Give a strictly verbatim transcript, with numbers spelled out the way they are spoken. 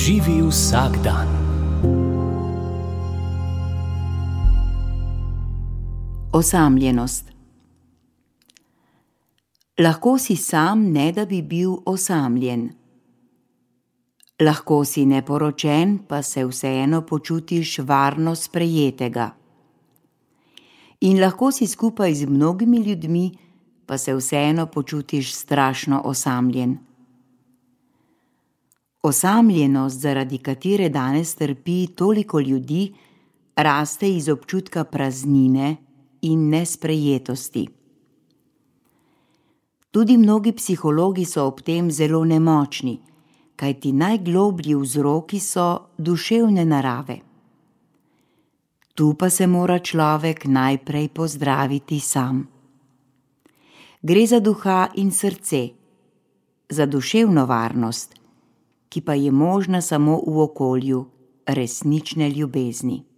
Živi vsak dan. Osamljenost. Lahko si sam, ne da bi bil osamljen. Lahko si neporočen, pa se vseeno počutiš varno sprejetega. In lahko si skupaj z mnogimi ljudmi, pa se vseeno počutiš strašno osamljen. Osamljenost, zaradi katere danes trpi toliko ljudi, raste iz občutka praznine in nesprejetosti. Tudi mnogi psihologi so ob tem zelo nemočni, kajti najgloblji vzroki so duševne narave. Tu pa se mora človek najprej pozdraviti sam. Gre za duha in srce, za duševno varnost, ki pa je možna samo v okolju resnične ljubezni.